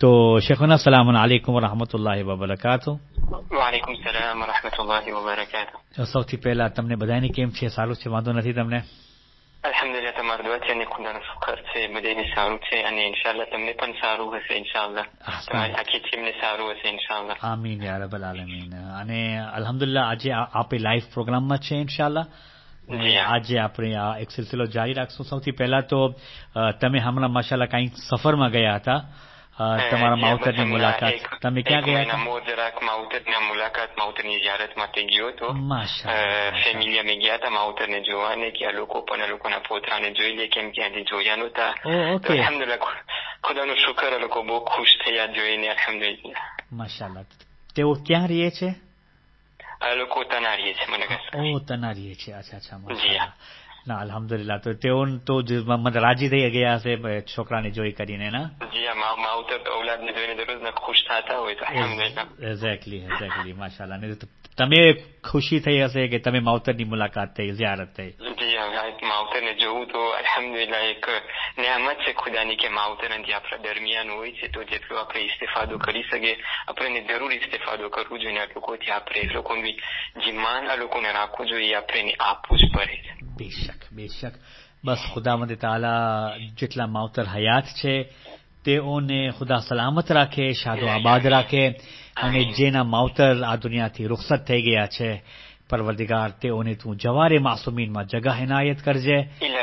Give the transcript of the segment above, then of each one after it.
તો શેખુના સલામુ અલૈકુમ વરહમતુલ્લાહિ વબરકાતુહ. વાલેકુમ સલામ વરહમતુલ્લાહિ વબરકાતુહ. સૌથી પહેલા તમને બધાને કેમ છે? સારું છે? વાંધો નથી તમને? અલ્હમ્દુલિલ્લાહ, તમારી દુઆ છે અને ખુદાનો શુકર છે, બધાને સારું છે અને ઇન્શાઅલ્લાહ તમને પણ સારું હશે. ઇન્શાઅલ્લાહ તમારી આખી ટીમને સારું હશે. ઇન્શાઅલ્લાહ. આમીન યા રબ્બલ આલમીન. અને અલ્હમ્દુલિલ્લાહ આજે આપણે લાઈવ પ્રોગ્રામમાં છે ઇન્શાઅલ્લાહ. આજે આપણે આ એક સિલસિલો જારી રાખશું. સૌથી પહેલા તો તમે હમણાં માશાઅલ્લાહ કંઈક સફરમાં ગયા હતા, તમારા માવતરની મુલાકાત. તમે ક્યાં ગયા હતા? જરાક માવતરની મુલાકાત, માવતરની ઝિયારત માટે ગયો હતો. ફેમિલી અમે ગયા હતા માવતરને જોવાને, કે આ લોકો પણ આ લોકોના પોતાને જોઈ લે, કેમ કે આજે જોયા નહોતા. અલ્હમ્દુલિલ્લાહ, ખુદાનો શુકર, આ લોકો બહુ ખુશ થયા જોઈને. અલ્હમ્દુલિલ્લાહ, માશાઅલ્લાહ. તેઓ ક્યાં રહે છે? આ લોકો તનારીએ છે, મને કહે. તનારીએ છે. અચ્છા, માશાઅલ્લાહ. ના અલ્હમ્દુલિલ્લાહ. તો તેઓ તો રાજી થઈ ગયા હશે છોકરાને જોઈ કરીને, ના? જી હા, માવતર તો ઔલાદને જોઈને દરરોજ ખુશ થતા હોય. તો અલ્હમ્દુલિલ્લાહ. એક્ઝેક્ટલી માશાઅલ્લાહ. તમે ખુશી થઈ હશે કે તમે માવતરની મુલાકાત થઈ, ઝિયારત થઈ? જી હા, માવતરને જોવું તો અલ્હમ્દુલિલ્લાહ એક નિયામત છે ખુદાની, કે માવતર આપણા દરમિયાન હોય છે. તો જેટલો આપણે ઇસ્તેફાદો કરી શકીએ, આપણે જરૂર ઇસ્તેફાદો કરવું જોઈએ. આ લોકોથી આપણે લોકોની જે માન આ લોકોને રાખવું જોઈએ, આપણે આપવું જ પડે. બેશક. બસ ખુદાવંદ તાલા જેટલા માવતર હયાત છે તેઓને ખુદા સલામત રાખે, શાદો આબાદ રાખે. અને જેના માવતર આ દુનિયાથી રૂખસત થઈ ગયા છે, પરવરદિગાર તેઓને તું જવારે માસુમીનમાં જગા ઇનાયત કરજે.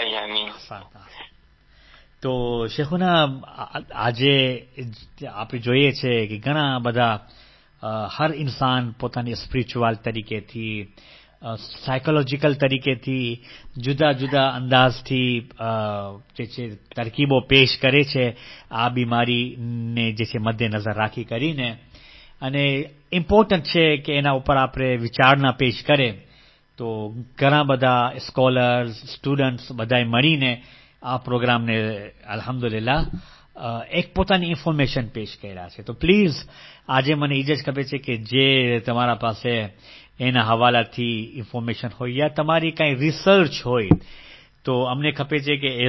તો શેખુના, આજે આપણે જોઈએ છે કે ઘણા બધા હર ઇન્સાન પોતાની સ્પિરિચ્યુઅલ તરીકેથી, સાયકોલોજીકલ તરીકેથી જુદા જુદા અંદાજથી જે છે તરકીબો પેશ કરે છે આ બીમારીને જે છે મદ્દેનજર રાખી કરીને. અને ઇમ્પોર્ટન્ટ છે કે એના ઉપર આપણે વિચારણા પેશ કરે. તો ઘણા બધા સ્કોલર્સ, સ્ટુડન્ટ્સ બધાએ મળીને આ પ્રોગ્રામને અલ્હમ્દુલિલ્લાહ એક પોતાની ઇન્ફોર્મેશન પેશ કર્યા છે. તો પ્લીઝ આજે મને એ જ ખબર છે કે જે તમારા પાસે એના હવાલાથી ઇન્ફોર્મેશન હોય યા તમારી કાંઈ રિસર્ચ હોય, તો અમને ખબર છે કે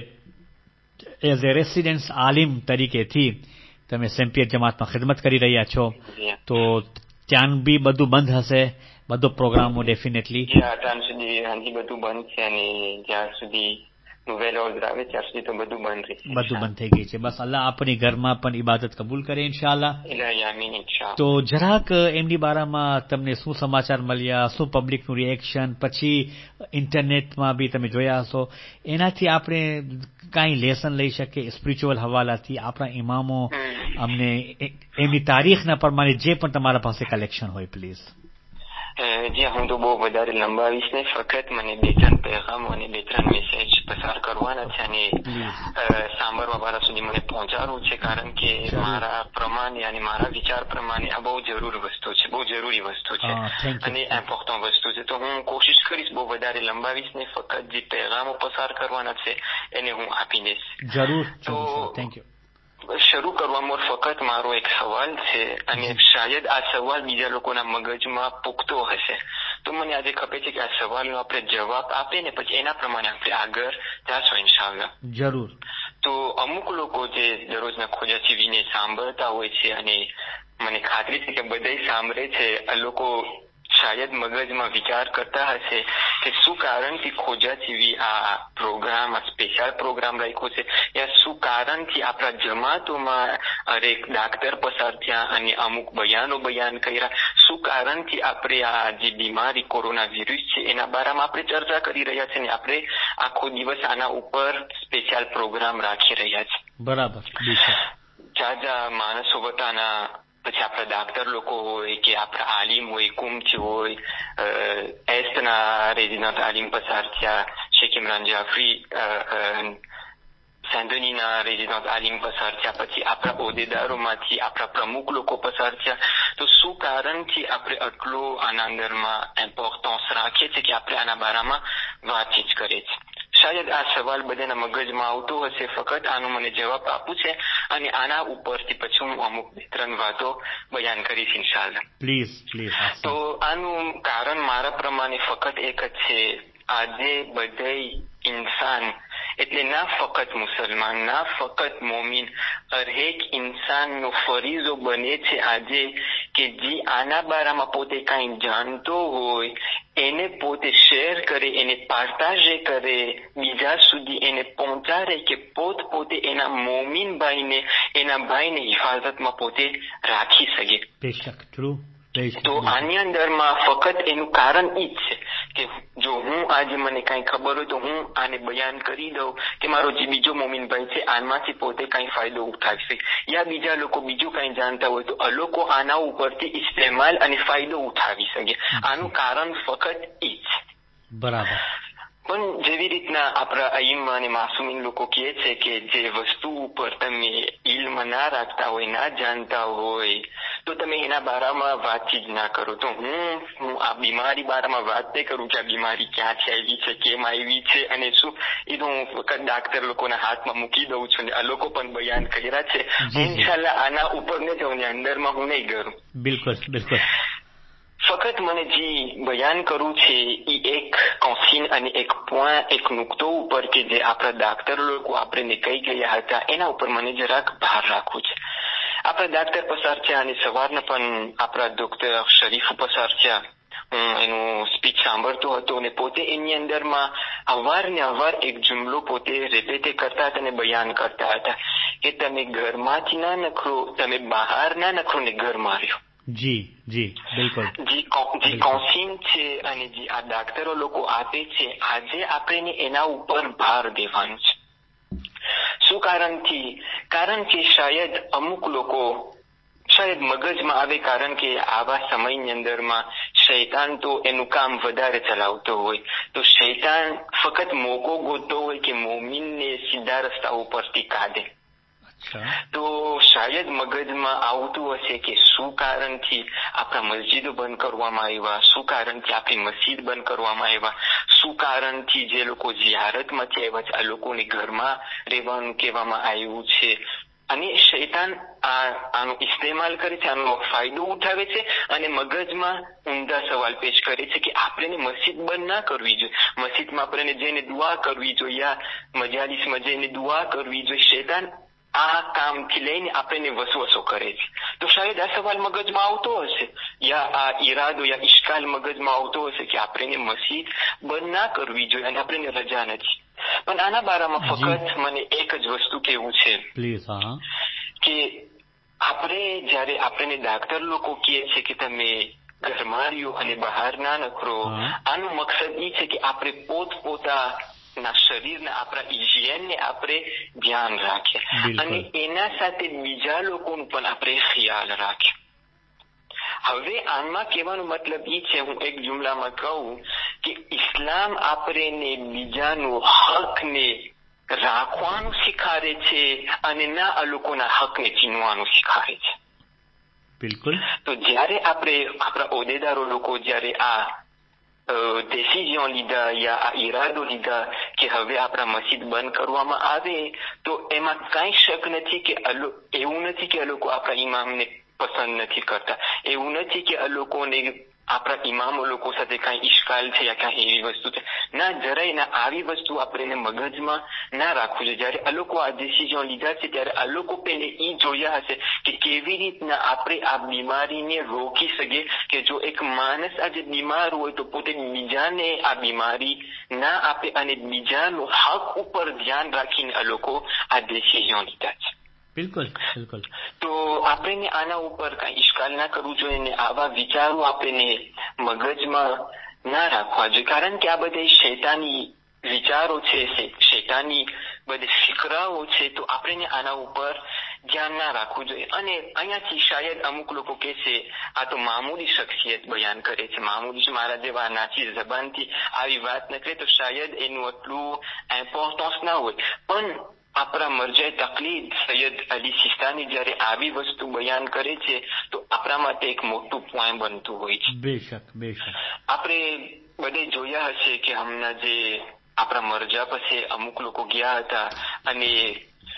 એઝ એ રેસિડેન્સ આલિમ તરીકેથી તમે સેમ્પિયર જમાતમાં ખિદમત કરી રહ્યા છો. તો ત્યાં બી બધું બંધ હશે, બધો પ્રોગ્રામો ડેફિનેટલી? ત્યાં સુધી બધું બંધ છે, અને જ્યાં સુધી આવે ત્યાં સુધી તો બધું બંધ રહેશે. બધું બંધ થઈ ગઈ છે. બસ અલ્લાહ આપણી ઘરમાં પણ ઇબાદત કબૂલ કરે ઇન્શાઅલ્લાહ. તો જરાક એમની બારામાં તમને શું સમાચાર મળ્યા, શું પબ્લિકનું રિએક્શન, પછી ઇન્ટરનેટમાં બી તમે જોયા હશો, એનાથી આપણે કાંઈ લેસન લઈ શકીએ સ્પિરિચ્યુઅલ હવાલાથી? આપણા ઇમામો અમને એમની તારીખના પ્રમાણે જે પણ તમારા પાસે કલેક્શન હોય પ્લીઝ. જી, હું તો બહુ વધારે લંબાવીશ નહીં, ફક્ત મને 2-3 પેગામો અને 2-3 મેસેજ પસાર કરવાના છે અને સાંભળવા વાળા સુધી મને પહોંચાડવું છે. કારણ કે મારા પ્રમાણે અને મારા વિચાર પ્રમાણે આ બહુ જરૂરી વસ્તુ છે, બહુ જરૂરી વસ્તુ છે અને ઇમ્પોર્ટન્ટ વસ્તુ છે. તો હું કોશિશ કરીશ બહુ વધારે લંબાવીશ નહીં, ફક્ત જે પેગામો પસાર કરવાના છે એને હું આપી દઈશ. જરૂર. તો થેન્ક યુ. શરૂ કરવામાં ફક્ત મારો એક સવાલ છે, અને શાયદ આ સવાલ બીજા લોકોના મગજમાં પુખતો હશે. તો મને આજે ખબર છે કે આ સવાલનો આપણે જવાબ આપીએ ને પછી એના પ્રમાણે આપણે આગળ જાશું ઇન્શાઅલ્લાહ. જરૂર. તો અમુક લોકો જે દરરોજના ખોજા ટીવીને સાંભળતા હોય છે, અને મને ખાતરી છે કે બધાય સાંભળે છે, આ લોકો શાયદ મગજમાં વિચાર કરતા હશે કે શું કારણથી ખોજા ટીવી આ પ્રોગ્રામ, આ સ્પેશિયલ પ્રોગ્રામ રાખ્યો છે, યા શું કારણથી આપણા જમાતોમાં એક ડાક્ટર પસાર થયા અને અમુક બયાન કર્યા, શું કારણથી આપણે આ જે બીમારી કોરોના વિરુદ્ધ છે એના બારામાં આપણે ચર્ચા કરી રહ્યા છે, ને આપણે આખો દિવસ આના ઉપર સ્પેશિયલ પ્રોગ્રામ રાખી રહ્યા છે. બરાબર. જાજા માણસો બધાના, પછી આપણા ડાક્ટર લોકો હોય કે આપણા આલિમ હોય, કુમચી હોય, એસ્ટના રેજિડન્ટ આલિમ પસાર થયા, શેખ ઇમરાન જાફરી સેન્ડોનીના રેજિડન્ટ આલિમ પસાર થયા, પછી આપણા હોદ્દેદારોમાંથી આપણા પ્રમુખ લોકો પસાર થયા. તો શું કારણથી આપણે આટલો આના અંદરમાં ઇમ્પોર્ટન્સ રાખીએ છીએ કે આપણે આના બારામાં વાતચીત કરીએ છીએ? શાયદ આ સવાલ બધાના મગજમાં આવતો હશે, ફક્ત આનો મને જવાબ આપવું છે, અને આના ઉપરથી પછી હું અમુક 2-3 વાતો બયાન કરીશ ઇન્શાઅલ્લાહ. પ્લીઝ. તો આનું કારણ મારા પ્રમાણે ફક્ત એક જ છે. આજે બધાય ઇન્સાન એટલે ના ફક્ત મુસલમાન, ના ફક્ત મોમીન, હરેક ઇન્સાનનો ફરીજો બને છે આજે કે જે આના બારામાં પોતે કાંઈ જાણતો હોય એને પોતે શેર કરે, એને પાર્ટાજે કરે, બીજા સુધી એને પહોંચાડે કે પોતે એના મોમીન ભાઈને, એના ભાઈને હિફાજતમાં પોતે રાખી શકે. બેશક ટ્રુ. તો આની અંદરમાં ફક્ત એનું કારણ ઈ જ છે કે જો હું આજે મને કઈ ખબર હોય તો હું આને બયાન કરી દઉં કે મારો જે બીજો મોમીન ભાઈ છે આમાંથી પોતે કઈ ફાયદો ઉઠાવી શકે, યા બીજા લોકો બીજું કઈ જાણતા હોય તો લોકો આના ઉપરથી ઇસ્તેમાલ અને ફાયદો ઉઠાવી શકે. આનું કારણ ફક્ત ઈ જ. બરાબર. પણ જેવી રીતના આપણા અઈમ અને માસુમીન લોકો કહે છે કે જે વસ્તુ ઉપર તમે ઇલ્મ ના રાખતા હોય, ના જાણતા હોય તો તમે એના બારામાં વાતચીત ના કરો. તો હું આ બીમારી બારામાં વાત નહીં કરું કે આ બીમારી ક્યાંથી આવી છે, કેમ આવી છે અને શું, એ તો હું ફક્ત ડાક્ટર લોકોના હાથમાં મૂકી દઉં છું. આ લોકો પણ બયાન કર્યા છે. ઇન્શાલ્લાહ આના ઉપર ને જો અંદરમાં હું નહીં કરું. બિલકુલ બિલકુલ. ફક્ત મને જે બયાન કરું છે એ એક કોન્સિન અને એક પોઈન્ટ, એક નુકતો ઉપર કે જે આપણા ડાક્ટર લોકો આપણે કહી ગયા હતા એના ઉપર મને જરાક ભાર રાખવું છે. આપણા ડાક્ટર પસાર થયા અને સવારના પણ આપણા ડોક્ટર શરીફ પસાર થયા. હું એનું સ્પીચ સાંભળતો હતો અને પોતે એની અંદરમાં અવારને અવાર એક જુમલો પોતે રિપીટ કરતા હતા અને બયાન કરતા હતા કે તમે ઘરમાંથી ના નખરો, તમે બહાર ના નખરો ને ઘરમાં રહ્યો. જી જી બિલકુલ. જે કોન્સિન છે અને જે આ ડાક્ટરો લોકો આપે છે આજે આપણે એના ઉપર ભાર દેવાનું છે. શું કારણથી? કારણ કે શાયદ અમુક લોકો શાયદ મગજમાં આવે, કારણ કે આવા સમયની અંદરમાં શૈતાન તો એનું કામ વધારે ચલાવતો હોય, તો શૈતાન ફક્ત મોકો ગોતતો હોય કે મોમીનને સીધા રસ્તા ઉપરથી કાઢે. તો શાયદ મગજમાં આવતું હશે કે શું કારણથી આપણા મસ્જિદો બંધ કરવામાં આવ્યા, શું કારણથી આપણી મસ્જિદ બંધ કરવામાં આવ્યા, શું કારણથી જે લોકો ઝિયારતમાંથી આવ્યા છે આ લોકોને ઘરમાં રહેવાનું કહેવામાં આવ્યું છે. અને શૈતાન આનો ઇસ્તેમાલ કરે છે, આનો ફાયદો ઉઠાવે છે અને મગજમાં ઊંધા સવાલ પેશ કરે છે કે આપણે મસ્જિદ બંધ ના કરવી જોઈએ, મસ્જિદમાં આપણે જઈને દુઆ કરવી જોઈએ, યા મજાલિસમાં જઈને દુઆ કરવી જોઈએ. શૈતાન આ કામથી લઈને આપણને વસવસો કરે છે. તો શાયદ આ સવાલ મગજમાં આવતો હશે, યા આ ઈરાદો યા ઇશ્કાલ મગજમાં આવતો હશે કે આપણે મસ્જિદ બંધ ના કરવી જોઈએ અને આપણે રજા નથી. પણ આના બારામાં ફક્ત મને એક જ વસ્તુ કેવું છે કે આપણે જયારે આપણને ડાક્ટર લોકો કહે છે કે તમે ઘરમાં રહ્યો અને બહાર ના નખરો, આનો મકસદ એ છે કે આપણે પોતપોતાના શરીરના આપણા ઇજિયનને આપણે ધ્યાન રાખીએ અને એના સાથે બીજા લોકોનું પણ આપણે ખ્યાલ રાખીએ. હવે આમાં કહેવાનો મતલબ એ છે, હું એક જુમલામાં કહું કે ઇસ્લામ આપણને બીજાનું હકને રાખવાનું શીખાડે છે અને ના આ લોકોના હકને ચીનવાનું શીખાડે છે. બિલકુલ. તો જયારે આપણે આપણા હોદ્દેદારો લોકો જયારે આ ડિસિઝન લીધા યા આ ઈરાદો લીધા કે હવે આપણા મસ્જિદ બંધ કરવામાં આવે, તો એમાં કઈ શક નથી કે એવું નથી કે આ લોકો આપણા ઇમામને પસંદ નથી કરતા, એવું નથી કે આ લોકોને આપણા ઇમામો લોકો સાથે કઈ ઇશ્કાલ છે યા કઈ એવી વસ્તુ છે. ના, જરાય ના. આવી વસ્તુ આપણે મગજમાં ના રાખવું જોઈએ. જયારે આ લોકો આ ડિસિઝન લીધા છે ત્યારે આ લોકો પહેલે ઈ જોયા હશે કે કેવી રીતના આપણે આ બીમારીને રોકી શકીએ, કે જો એક માણસ આજે બીમાર હોય તો પોતે બીજાને આ બીમારી ના આપે અને બીજાનું હક ઉપર ધ્યાન રાખીને આ લોકો આ ડિસિઝન લીધા છે. બિલકુલ બિલકુલ. તો આપણે આના ઉપર કઈ ઇશ્કાલ ના કરવું જોઈએ ને આવા વિચારો આપણે મગજમાં ના રાખવા જોઈએ, કારણ કે આ બધા શૈતાની વિચારો છે, શૈતાની બધી ફિકરાઓ છે. તો આપણે આના ઉપર ધ્યાન ના રાખવું જોઈએ. અને અહીંયાથી શાયદ અમુક લોકો કહે છે આ તો મામૂલી શખ્સિયત બયાન કરે છે, મામૂલી મારા જેવા નાચી જબાનથી આવી વાત ન કરે તો શાયદ એનું એટલું ઇમ્પોર્ટન્સ ના હોય. પણ આપણા મરજાએ તકલીદ સૈયદ અલી સિસ્તાની જયારે આવી વસ્તુ બયાન કરે છે તો આપણા માટે એક મોટું પોઈન્ટ બનતું હોય છે. બેશક બેશક. આપણે બધે જોયા હશે કે હમણાં જે આપણા મરજા પાસે અમુક લોકો ગયા હતા અને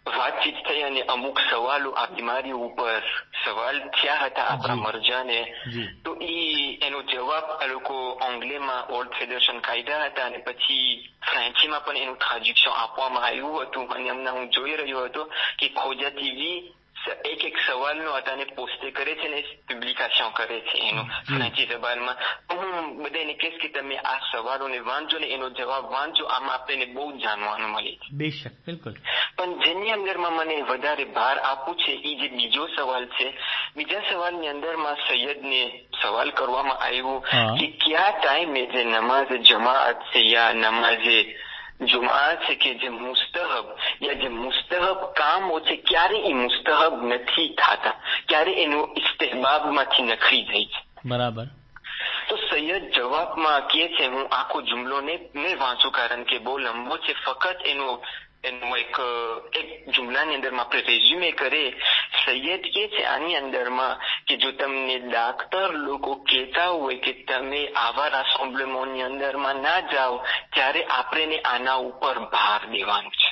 વાતચીત થઈ અને અમુક સવાલો આ બીમારી ઉપર સવાલ થયા હતા આપણા મરજાને, તો એનો જવાબ આ લોકો આંગ્લેમાં ઓલ્ડ ફેડરેશન કાઢ્યા હતા અને પછી ફ્રેન્ચીમાં પણ એનું ટ્રાન્ઝેક્શન આપવામાં આવ્યું હતું. અને હમણાં હું જોઈ રહ્યો હતો કે ખોજા ટીવી એક સવાલનો હતા ને પોસ્ટે કરે છે ને પબ્લિકેશન કરે છે એનું ફ્રેન્ચી જબાનમાં. હું બધાને કહીશ કે તમે આ સવાલોને વાંચો ને એનો જવાબ વાંચો, આમાં આપણને બહુ જાણવાનું મળે છે. બેશક, બિલકુલ. પણ જેની અંદરમાં મને વધારે ભાર આપવું છે એ જે બીજો સવાલ છે, બીજા સવાલની અંદરમાં સૈયદને સવાલ કરવામાં આવ્યું કે કયા ટાઈમે જે નમાઝ જમાઅત છે યા નમાઝે જુમઆ છે કે જે મુસ્તહબ યા જે મુસ્તહબ કામો છે ક્યારે એ મુસ્તહબ નથી થતા, ક્યારે એનું ઇસ્તહબાબમાંથી નખરી જાય છે. બરાબર. તો સૈયદ જવાબમાં કહે છે, હું આખો જુમલો ને વાંચું કારણ કે બહુ લંબો છે, ફક્ત એનું એક જુમલાની અંદરમાં આપણે રેઝ્યુમે કરે. સૈયદ કે છે આની અંદરમાં કે જો તમને ડાક્ટર લોકો કહેતા હોય કે તમે આવા રાસોમ્બલેમોની અંદરમાં ના જાઓ, ત્યારે આપણે આના ઉપર ભાર દેવાનું છે.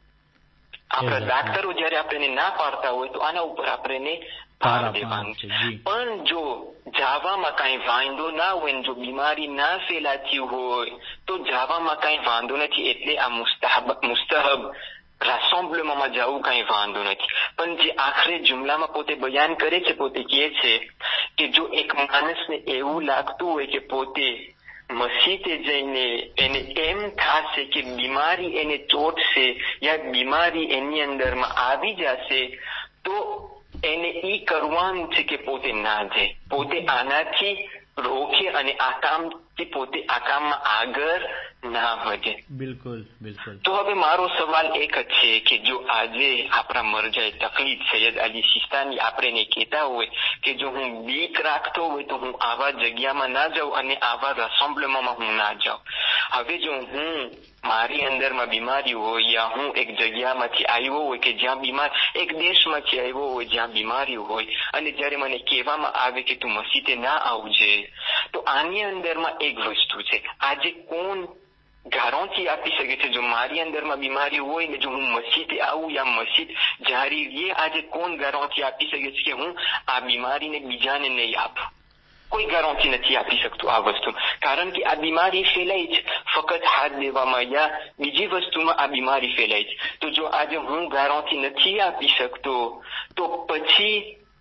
આપણા ડાક્ટરો જયારે આપણે ના પાડતા હોય તો આના ઉપર આપણે ભાર દેવાનું છે. પણ જો જાવામાં કઈ વાંધો ના હોય, જો બીમારી ના ફેલાતી હોય તો જાવામાં કઈ વાંધો નથી, એટલે આ મુસ્તહબ રાસોમ્બલેમાં જવું કઈ વાંધો નથી. પણ જે આખરે જુમલામાં પોતે બયાન કરે છે, પોતે કહે છે કે જો એક માણસને એવું લાગતું હોય કે પોતે મસ્જિદે જઈને એને એમ થશે કે બીમારી એને ચોટશે યા બીમારી એની અંદરમાં આવી જશે, તો એને ઈ કરવાનું છે કે પોતે ના જાય, પોતે આનાથી રોકે અને આ કામથી પોતે આ કામમાં આગળ ના વધે. બિલકુલ, બિલકુલ. તો હવે મારો સવાલ એક જ છે કે જો આજે આપણા મરજાએ તકલીફ સૈયદ અલી સિસ્તાની આપણે કહેતા હોય કે જો હું બીક રાખતો હોય તો હું આવા જગ્યામાં ના જાઉં અને આવા રાસોમ્બલેમાં હું ના જાઉં. હવે જો હું મારી અંદરમાં બીમારી હોય યા હું એક જગ્યામાંથી આવ્યો હોય કે જ્યાં બીમાર, એક દેશમાંથી આવ્યો હોય જ્યાં બીમારી હોય, અને જયારે મને કહેવામાં આવે કે તું મસ્જિદે ના આવજે, તો આની અંદરમાં એક વસ્તુ છે, આજે કોણ ગારંટી આપી શકે છે જો મારી અંદરમાં બીમારી હોય ને જો હું મસ્જિદે આવું યા મસ્જિદ જારી રહીએ, આજે કોણ ગારંટી આપી શકે છે કે હું આ બીમારીને બીજાને નહીં આપું? કોઈ ગારંટી નથી આપી શકતું આ વસ્તુ, કારણ કે આ બીમારી ફેલાય છે ફક્ત હાથ દેવામાં યા બીજી વસ્તુમાં આ બીમારી ફેલાય છે. તો જો આજે હું ગારંટી નથી આપી શકતો તો પછી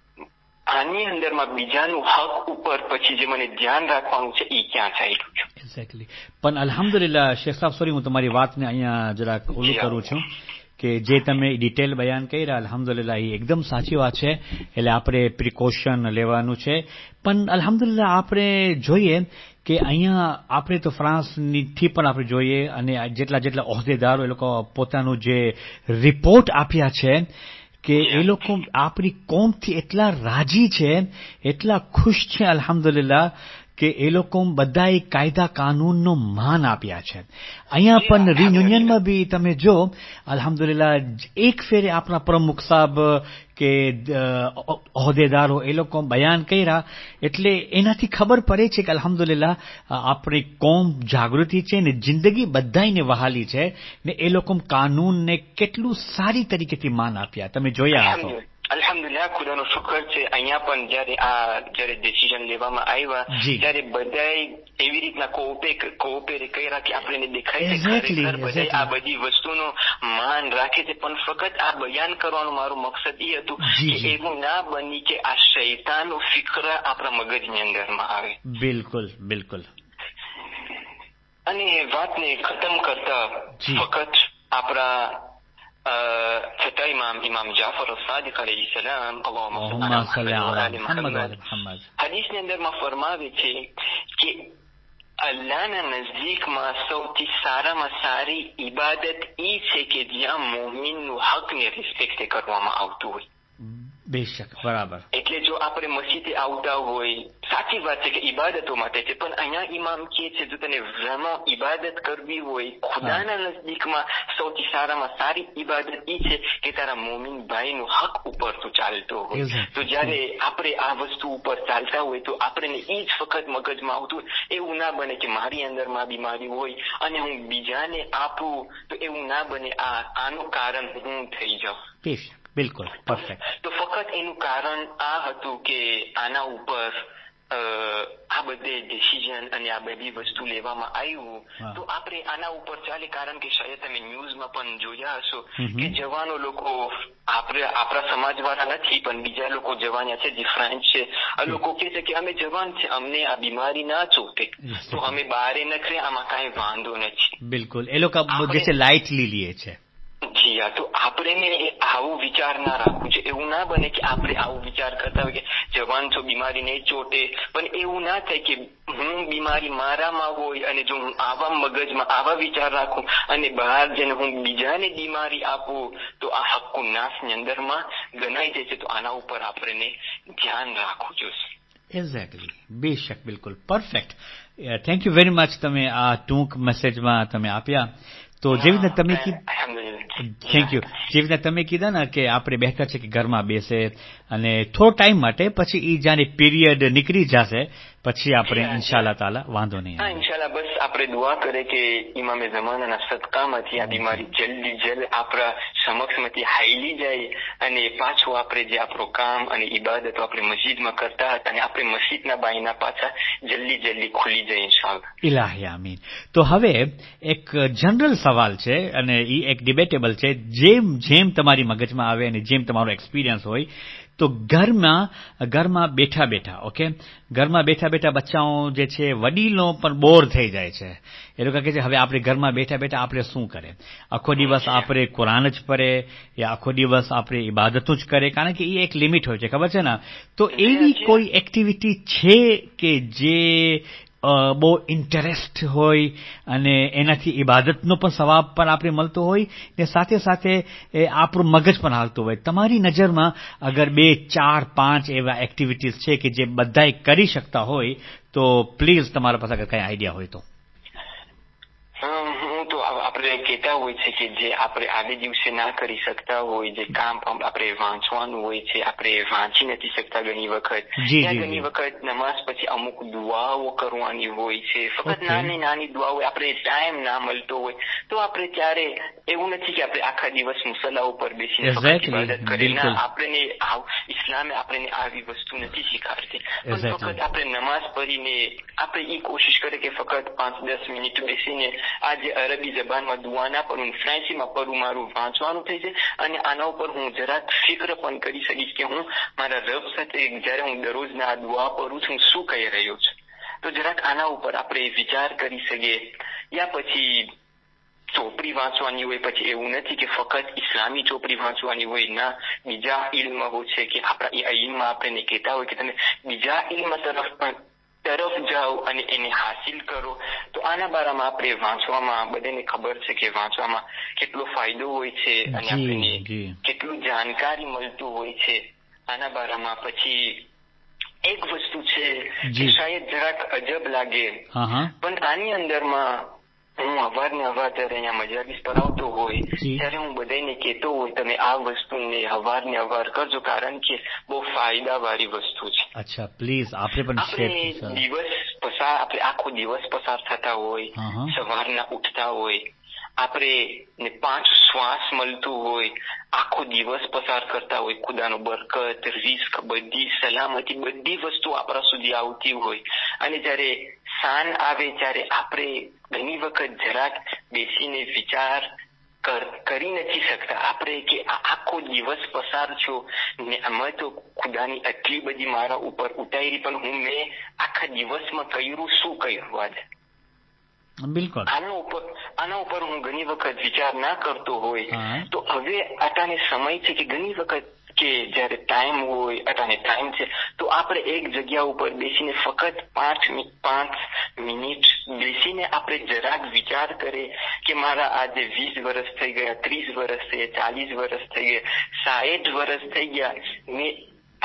આની અંદરમાં બીજાનું હક ઉપર પછી જે મને ધ્યાન રાખવાનું છે એ ક્યાં ચાલ્યું છે? એક્ઝેક્ટલી. પણ અલ્હમ્દુલિલ્લાહ શેખ સાહેબ, સોરી હું તમારી વાતને અહીંયા જરાક ઓલું કરું છું કે જે તમે ડિટેલ બયાન કર્યા, અલ્હમ્દુલિલ્લાહ એ એકદમ સાચી વાત છે. એટલે આપણે પ્રિકોશન લેવાનું છે. પણ અલ્હમ્દુલિલ્લાહ આપણે જોઈએ કે અહીંયા આપણે તો ફ્રાન્સથી પણ આપણે જોઈએ અને જેટલા હોદ્દેદારો એ લોકો પોતાનું જે રિપોર્ટ આપ્યા છે કે એ લોકો આપણી કોમથી એટલા રાજી છે, એટલા ખુશ છે અલ્હમ્દુલિલ્લાહ કે એ લોકો બધાએ કાયદા કાનૂનનો માન આપ્યા છે. અહીંયા પણ રિયુનિયનમાં બી તમે જો અલ્હમ્દુલિલ્લાહ એક ફેરે આપણા પ્રમુખ સાહેબ કે હોદ્દેદારો એ લોકો બયાન કર્યા, એટલે એનાથી ખબર પડે છે કે અલ્હમ્દુલિલ્લાહ આપણી કોમ જાગૃતિ છે ને જિંદગી બધાને વહાલી છે ને એ લોકો કાનૂનને કેટલું સારી તરીકેથી માન આપ્યા. તમે જોયા હશો. અલ્હમ્દુલિલ્લાહ, ખુદાનો શુક્ર છે. અહીંયા પણ જયારે ડિસિઝન લેવામાં આવ્યા ત્યારે બધાએ એવી રીતના કોઓપેર કર્યા કે આપણે દેખાય છે ખરેખર બધા આ બધી વસ્તુનો માન રાખે છે. પણ ફક્ત આ બયાન કરવાનું મારું મકસદ એ હતું કે એવું ના બની કે આ શૈતાનો ફિકર આપણા મગજની અંદરમાં આવે. બિલકુલ, બિલકુલ. અને વાતને ખતમ કરતા ફક્ત આપણા છતાં ઇમામ જાફર સાદિક અલૈહિ સલામ હદીસની અંદરમાં ફરમાવે છે કે અલ્લાહના નજદીકમાં સૌથી સારામાં સારી ઇબાદત એ છે કે જ્યાં મોમિનનું હકને રિસ્પેક્ટ કરવામાં આવતું હોય. બેશક, બરાબર. એટલે જો આપણે મસ્જિદે આવતા હોય, સાચી વાત છે કે ઇબાદતો માટે છે, પણ અહીંયા ઇમામ કહે છે જો તને vraiment ઇબાદત કરવી હોય ખુદાના નજદીકમાં સૌથી સારામાં સારી ઇબાદત એ છે કે તારા મોમિન ભાઈનો હક ઉપર તું ચાલતો હોય. તો જયારે આપણે આ વસ્તુ ઉપર ચાલતા હોય તો આપણને એ જ ફક્ત મગજમાં આવતું એવું ના બને કે મારી અંદરમાં બીમારી હોય અને હું બીજાને આપું, તો એવું ના બને આનું કારણ હું થઈ જાઉં. બિલકુલ પરફેક્ટ. તો ફક્ત એનું કારણ આ હતું કે આના ઉપર આ બધે ડિસિઝન અને આ બધી વસ્તુ લેવામાં આવ્યું. તો આપણે આના ઉપર ચાલે, કારણ કે શાયદ તમે ન્યૂઝમાં પણ જોયા હશો કે જવાનો લોકો આપણા સમાજવાળા નથી પણ બીજા લોકો જવાના છે જે ફ્રેન્ચ છે, આ લોકો કહે છે કે અમે જવાન છે, અમને આ બીમારી ના ચોટે તો અમે બહારે નખરે, આમાં કાંઈ વાંધો નથી. બિલકુલ એ લોકો જે લાઇટલી લે છે. જી હા, તો આપણે આવું વિચાર ના રાખવું છે. એવું ના બને કે આપણે આવું વિચાર કરતા હોય કે જવાન છો બીમારી નહીં ચોટે, પણ એવું ના થાય કે હું બીમારી મારામાં હોય અને જો હું આવા મગજમાં આવા વિચાર રાખું અને બહાર જઈને હું બીજાને બીમારી આપું તો આ હક્કુ નાસની અંદરમાં ગણાઈ જાય છે. તો આના ઉપર આપણે ધ્યાન રાખવું જોઈએ. એક્ઝેક્ટલી, બેશક, બિલકુલ perfect. Thank you very much. તમે આ ટૂંક મેસેજમાં તમે આપ્યા. તો જેવી રીતે તમે થેન્ક યુ. જેવી રીતે તમે કીધા ને કે આપણે બહેતર છે કે ઘરમાં બેસે અને થોડો ટાઈમ માટે, પછી એ જાણે પીરિયડ નીકળી જશે પછી આપણે ઇન્શાલ્લાહ તાલા વાંધો નહીં. હા ઇન્શાલ્લાહ. બસ આપણે દુઆ કરે કે ઇમામે ઝમાનાના સદકામાંથી આ બીમારી જલ્દી આપણા સમક્ષમાંથી હાઈલી જાય અને પાછું આપણે જે આપણું કામ અને ઇબાદતો આપણે મસ્જિદમાં કરતા હતા અને આપણે મસ્જિદના બાયના પાછા જલ્દી ખુલી જાય ઇન્શાલ્લાહ. ઇલાહી આમીન. તો હવે એક જનરલ સવાલ છે અને એ એક ડિબેટેબલ છે. જેમ તમારી મગજમાં આવે અને જેમ તમારો એક્સપિરિયન્સ હોય, તો ઘરમાં બેઠા બેઠા બચ્ચાઓ જે છે વડીલો પણ બોર થઈ જાય છે. એ લોકો કહે છે હવે આપણે ઘરમાં બેઠા આપણે શું કરે? આખો દિવસ આપણે કુરાન જ પડે યા આખો દિવસ આપણે ઇબાદતો જ કરે? કારણ કે એ એક લિમિટ હોય છે, ખબર છે ને? તો એવી કોઈ એક્ટિવિટી છે કે જે બહુ ઇન્ટરેસ્ટ હોય અને એનાથી ઇબાદતનો પણ સવાબ પણ આપણે મળતો હોય ને સાથે સાથે આપણું મગજ પણ હાલતું હોય? તમારી નજરમાં અગર 2, 4, 5 એવા એક્ટિવિટીઝ છે કે જે બધાય કરી શકતા હોય તો પ્લીઝ તમારા પાસે અગર કંઈ આઈડિયા હોય તો. હું તો આપણે કહેતા હોય છે કે જે આપણે આગલે દિવસે ના કરી શકતા હોય, જે કામ આપણે વાંચવાનું હોય છે, આપણે વાંચી નથી શકતા ઘણી વખત, ઘણી વખત નમાઝ પછી અમુક દુઆઓ કરવાની હોય છે, ફક્ત નાની દુઆઓ, આપણે ટાઈમ ના મળતો હોય તો આપણે ત્યારે એવું નથી કે આપણે આખા દિવસ મુસલ્લા ઉપર બેસીને ફક્ત ઇબાદત કરીએ. ના, આપણે ઇસ્લામે આપણને આવી વસ્તુ નથી શીખવાડતી, પણ ફક્ત આપણે નમાઝ પઢીને આપણે એ કોશિશ કરીએ કે ફક્ત 5-10 મિનિટ બેસીને આ જે અરબી જબાનમાં દુઆ ના પડું, ફ્રેન્ચીમાં પડું, મારું વાંચવાનું થઈ જાય અને આના ઉપર હું જરાક ફિક્ર પણ કરી શકીશ કે હું મારા રબ સાથે જયારે હું દરરોજના આ દુઆ પડું છું શું કહી રહ્યો છું. તો જરાક આના ઉપર આપણે વિચાર કરી શકીએ. યા પછી ચોપડી વાંચવાની હોય, પછી એવું નથી કે ફક્ત ઇસ્લામી ચોપડી વાંચવાની હોય, ના, બીજા ઇલ્મો છે કે આપણા ઇલ્મમાં આપણને કહેતા હોય કે તમે બીજા ઇલ્મ તરફ જાઓ અને એને હાસિલ કરો. તો આના બારામાં આપણે વાંચવામાં બધાને ખબર છે કે વાંચવામાં કેટલો ફાયદો હોય છે અને આપણને કેટલું જાણકારી મળતું હોય છે આના બારામાં. પછી એક વસ્તુ છે જે શાયદ જરાક અજબ લાગે, પણ આની અંદરમાં હું અવારનવાર અહીંયા મજાલીસ પર આવતો હોય ત્યારે હું બધાને કહેતો હોય તમે આ વસ્તુને અવારનવાર કરજો, કારણ કે બહુ ફાયદા વાળી વસ્તુ છે. અચ્છા, પ્લીઝ આપણે પણ આપણે આખો દિવસ પસાર થતા હોય, સવારના ઉઠતા હોય, આપણે 5 શ્વાસ મળતું હોય, આખો દિવસ પસાર કરતા હોય, ખુદાનો બરકત, રિસ્ક, બધી સલામતી, બધી વસ્તુ આપણા સુધી આવતી હોય અને જયારે સાંજ આવે ત્યારે આપણે ઘણી વખત જરાક બેસીને વિચાર કરી નથી શકતા આપણે કે આખો દિવસ પસાર છો ને અમે તો ખુદાની આટલી બધી મારા ઉપર ઉતારી, પણ મેં આખા દિવસમાં શું કર્યું આજે? બિલકુલ આના ઉપર હું ઘણી વખત વિચાર ના કરતો હોય તો હવે આટાને સમય છે કે ઘણી વખત કે જયારે ટાઈમ હોય, આટાને ટાઈમ છે તો આપણે એક જગ્યા ઉપર બેસીને ફક્ત 5 મિનિટ બેસીને આપણે જરાક વિચાર કરીએ કે મારા આજે 20 વર્ષ થઈ ગયા, 30 વર્ષ થઈ ગયા, 40 વર્ષ થઈ ગયા, 60 વર્ષ થઈ ગયા, મેં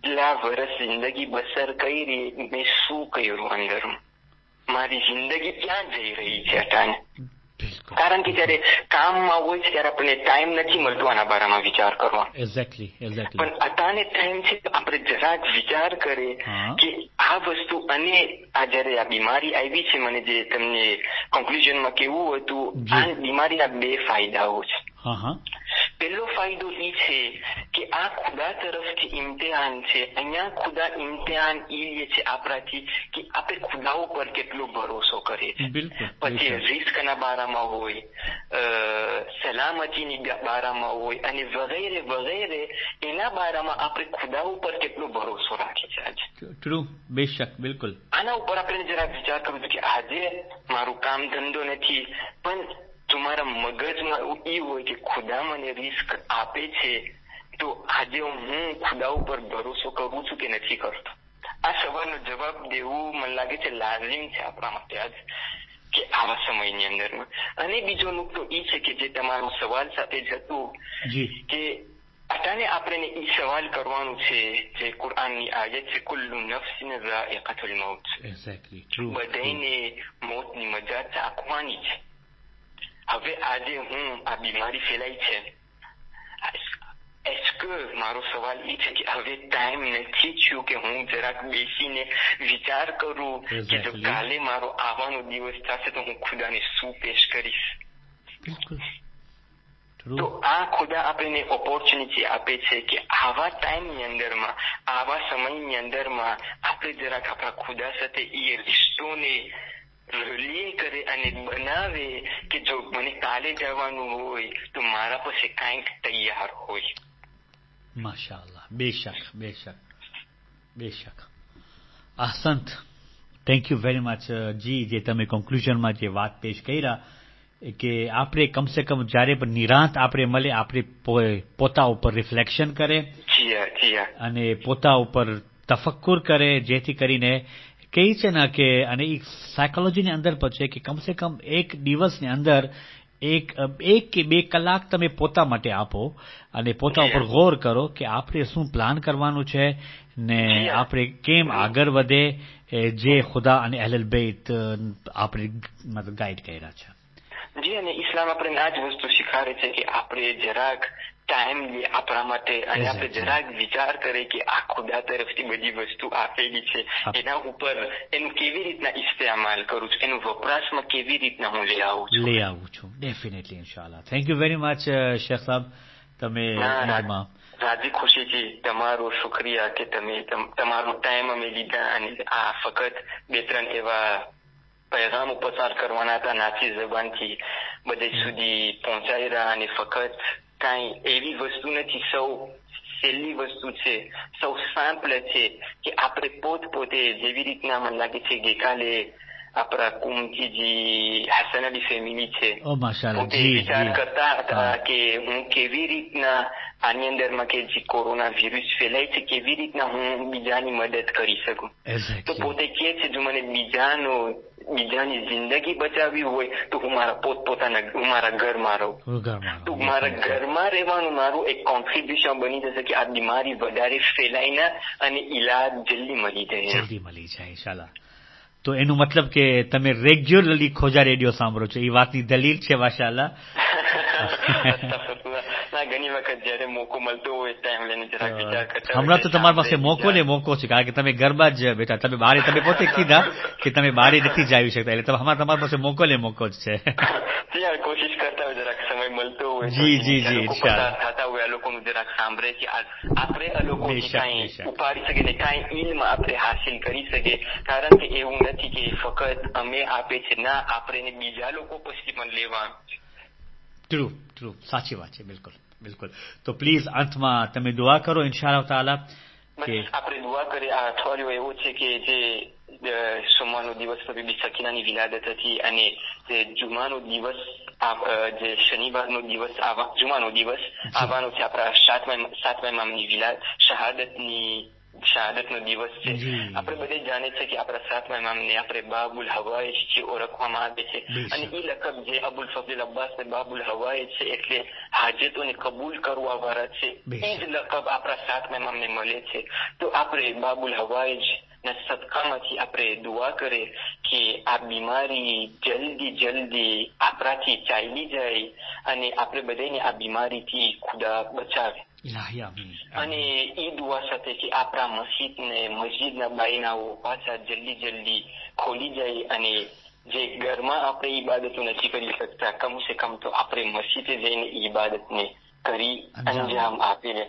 આટલા વર્ષ જિંદગી બસર કરી મેં શું કર્યું અંદર, મારી જિંદગી ક્યાં જઈ રહી છે અટાણે. કારણ કે જયારે કામમાં હોય છે ત્યારે આપણને ટાઈમ નથી મળતો આના બારામાં વિચાર કરવા. એક્ઝેક્ટલી. પણ અટાણે ટાઈમ છે આપણે જરાક વિચાર કરે કે આ વસ્તુ, અને આ જયારે આ બીમારી આવી છે, મને જે તમને કન્ક્લુઝનમાં કેવું હતું, આ બીમારીના 2 ફાયદાઓ છે. પહેલો ફાયદો એ છે કે આ ખુદા તરફથી ઇમ્તિહાન છે. અહીંયા ખુદા ઇમ્તિહાન એ લે છે આપણાથી કે આપણે ખુદા ઉપર કેટલો ભરોસો કરીએ છીએ. પછી રિસ્કના બારામાં હોય, સલામતીની બારામાં હોય અને વગેરે વગેરે, એના બારામાં આપણે ખુદા ઉપર કેટલો ભરોસો રાખીએ છીએ આજે. ટ્રુ, બેશક, બિલકુલ. આના ઉપર આપણે જરા વિચાર કરવું છે કે આજે મારું કામ ધંધો નથી, પણ તમારા મગજમાં એ હોય કે ખુદા મને રિસ્ક આપે છે, તો આજે હું ખુદા ઉપર ભરોસો કરું છું કે નથી કરતો. આ સવાલનો જવાબ દેવું મને લાગે છે લાઝિમ છે આપણા માટે આજ કે આવા સમયની અંદરમાં. અને બીજો નુકતો એ છે કે જે તમારો સવાલ સાથે જ હતું કે અટાણે આપણે એ સવાલ કરવાનું છે જે કુરાનની આયત છે, કુલ્લુ નફ્સિન ઝાઇકાતુલ મૌત. Exactly, true. બધાને મોતની મજા ચાખવાની છે. હવે આજે હું આ બીમારી ફેલાઈ છે, મારો સવાલ એ છે કે હવે ટાઈમ નથી થયો કે હું જરાક બેસીને વિચાર કરું કે જો કાલે મારો આવવાનો દિવસ થશે તો હું ખુદાને શું પેશ કરીશ. તો આ ખુદા આપણને ઓપોર્ચ્યુનિટી આપે છે કે આવા ટાઈમની અંદરમાં, આવા સમયની અંદરમાં આપણે જરાક આપણા ખુદા સાથે એ રિશ્તોને રિલે કરે અને બનાવે કે જો મને કાલે જવાનું હોય તો મારા પાસે કાંઈક તૈયાર હોય. માશાઅલ્લાહ, બેશક, બેશક, બેશક. અહસંત. થેન્ક યુ વેરી મચ જી. જે તમે કન્ક્લુઝનમાં જે વાત પેશ કર્યા કે આપણે કમસે કમ જ્યારે પણ નિરાંત આપણે મળે, આપણે પોતા ઉપર રિફ્લેક્શન કરે અને પોતા ઉપર તફક્કુર કરે, જેથી કરીને કહે છે ને કે, અને એક સાયકોલોજીની અંદર પણ છે કે કમસે કમ એક દિવસની અંદર એક કે 2 કલાક તમે પોતા માટે આપો અને પોતા ઉપર ગૌર કરો કે આપણે શું પ્લાન કરવાનું છે ને આપણે કેમ આગળ વધે, જે ખુદા અને અહલ બેત આપણે મતલબ ગાઈડ કર્યા છે. જી, અને ઇસ્લામ આપણને આ જ વસ્તુ શીખવાડે છે કે આપણે જરાક ટાઈમ લે આપણા માટે અને આપણે જરાક વિચાર કરે કે આ ખુદા તરફથી બધી વસ્તુ આપેલી છે, એના ઉપર એનું કેવી રીતના ઇસ્તેમાલ કરું છું, એનું વપરાશમાં કેવી રીતના હું લઈ આવું છું. ડેફિનેટલી, ઇન્શાઅલ્લાહ. થેન્ક યુ વેરી મચ શેખ સાહેબ. તમે રાજી ખુશીથી તમારો શુક્રિયા કે તમે તમારો ટાઈમ અમે લીધા અને આ ફક્ત 2-3 એવા પૈગામ પસાર કરવાના હતા નાચી જબાનથી બધે સુધી પહોંચાડી રહ્યા. અને ફક્ત કાંઈ એવી વસ્તુ નથી, સૌ સહેલી વસ્તુ છે, સૌ સાંપલ છે કે આપણે પોતે જેવી રીતના મને લાગે છે ગઈકાલે આપણા કુમતીજી હસન અલી ફેમિલી છે, પોતે વિચાર કરતા હતા કે હું કેવી રીતના આની અંદરમાં કે જે કોરોના વાયરસ ફેલાય છે કેવી રીતના હું બીજાની મદદ કરી શકું. તો પોતે કહે છે જો મને બીજાની જિંદગી બચાવવી હોય તો હું મારા ઘરમાં રહું. તો મારા ઘરમાં રહેવાનું મારું એક કોન્ટ્રીબ્યુશન બની જશે કે આ બીમારી વધારે ફેલાય ના અને ઈલાજ જલ્દી મળી જાય. ઇન્શાલ્લાહ. તો એનું મતલબ કે તમે રેગ્યુલરલી ખોજા રેડિયો સાંભળો છો, એ વાતની દલીલ છે. માશાઅલ્લાહ. ઘણી વખત જયારે મોકો મળતો હોય ટાઈમ લઈને જરાક વિચાર કરતા. હમણાં તો તમારી પાસે મોકો છે, કારણ કે તમે ઘરમાં જ બેઠા, તમે બહાર, તમે પોતે કીધા કે તમે બહાર નથી જઈ શકતા, એટલે તમારી પાસે મોકો જ છે. કોશિશ કરતા હોય જરાક સમય મળતો હોય. જી ઇન્શાઅલ્લાહ. થતા હોય આ લોકોનું જરાક સાંભળે કે આપણે આ લોકો કાંઈ ઉપાડી શકીએ ને કાંઈ ઇલ્મ આપણે હાસિલ કરી શકીએ. કારણ કે એવું નથી કે ફક્ત અમે આપે છે, ના આપણે બીજા લોકો પછી પણ લેવાનું. ટ્રુ, સાચી વાત છે. બિલકુલ. તો પ્લીઝ અંતમાં તમે દુઆ કરો ઇન્શાઅલ્લાહ તાઆલા. આપણે દુઆ કરીએ. આ અઠવાડિયું એવું છે કે જે સોમવારનો દિવસ બીબી સકીનાની વિલાદત હતી અને જે જુમાનો દિવસ, જે શનિવારનો દિવસ, જુમાનો દિવસ આવવાનો છે આપણા 7મા ઇમામની શહાદતની શહાદતનો દિવસ છે. આપણે બધે જાણીએ છીએ કે આપણા સાતમા ઇમામને આપણે બાબુલ હવાઈજ જે ઓળખવામાં આવે છે, અને એ લકબ જે અબુલ ફઝલ અબ્બાસ બાબુલ હવાઈજ છે એટલે હાજતોને કબૂલ કરવા વાળા છે, એ જ લકબ આપણા સાતમા ઇમામને મળે છે. તો આપણે બાબુલ હવાઈજ ના સદકામાંથી આપણે દુઆ કરે કે આ બીમારી જલ્દી આપણાથી ચાલી જાય અને આપણે બધાને આ બીમારીથી ખુદા બચાવે. અને એ દુઆ સાથે કે આપણા મસ્જિદના બાયનાઓ પાછા જલ્દી ખોલી જાય અને જે ઘરમાં આપણે ઈબાદતો નથી કરી શકતા, કમસે કમ તો આપણે મસ્જિદે જઈને ઈબાદતને કરી અંજામ આપીને.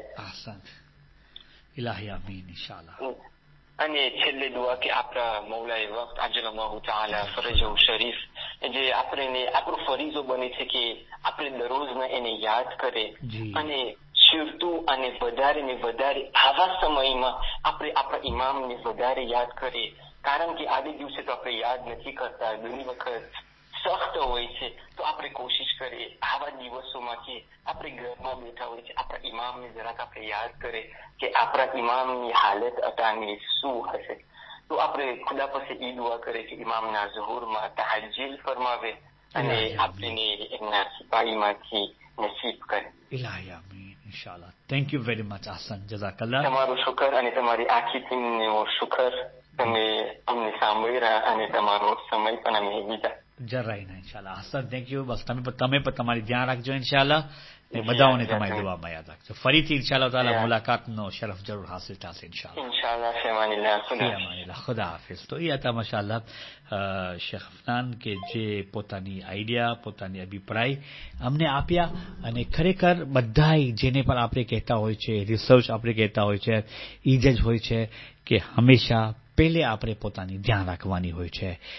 અને છેલ્લે દુઆ કે આપણા મૌલાએ વક્ત અજલલ્લાહુ તઆલા ફરજહુ શરીફ જે આપણો ફરીજો બને છે કે આપણે દરરોજમાં એને યાદ કરે, અને શિરતું અને વધારે ને વધારે આવા સમયમાં આપણે આપણા ઇમામને વધારે યાદ કરીએ, કારણ કે આદિ દિવસે તો આપણે યાદ નથી કરતા, ઘણી વખત સખ્ત હોય છે. તો આપણે કોશિશ કરીએ આવા દિવસોમાં કે આપણે ઘરમાં બેઠા હોય છે, આપણા ઇમામને જરાક આપણે યાદ કરીએ કે આપણા ઇમામની હાલત અટાની શું હશે. તો આપણે ખુદા પાસે ઈ દુઆ કરે કે ઇમામના ઝુહુરમાં તહજ્જુદ ફરમાવે અને આપણે એમના સિપાહીમાંથી નસીબ કરે. ઇન્શાલ્લાહ. થેન્ક યુ વેરી મચ આસન. જઝાકલ્લાહ. તમારું શુકર અને તમારી આખી ટીમનો શુકર. તમે અમને સાંભળી રહ્યા અને તમારો સમય પણ અમે લીધા. જરાય ના. ઇન્શાલ્લાહ. આસન થેન્ક યુ. બસ તમે પણ તમારી ધ્યાન રાખજો ઇન્શાલ્લાહ. ને બધાઓને તમારી દુઆમાં યાદ રાખજો. ફરીથી ઇન્શાલ્લાહ તાલા મુલાકાતનો શરફ જરૂર હાસિલ થશે ઇન્શાલ્લાહ. ઇન્શાલ્લાહ. ફિમાનિલ્લાહ. ખુદા હાફિઝ. તો એ હતા માશાઅલ્લાહ શેખ અફનાન કે જે પોતાની આઈડિયા, પોતાની અભિપ્રાય અમને આપ્યા. અને ખરેખર બધાય જેને પણ આપણે કહેતા હોય છે, રિસર્ચ આપણે કહેતા હોય છે, એ જ હોય છે કે હંમેશા પહેલે આપણે પોતાની ધ્યાન રાખવાની હોય છે.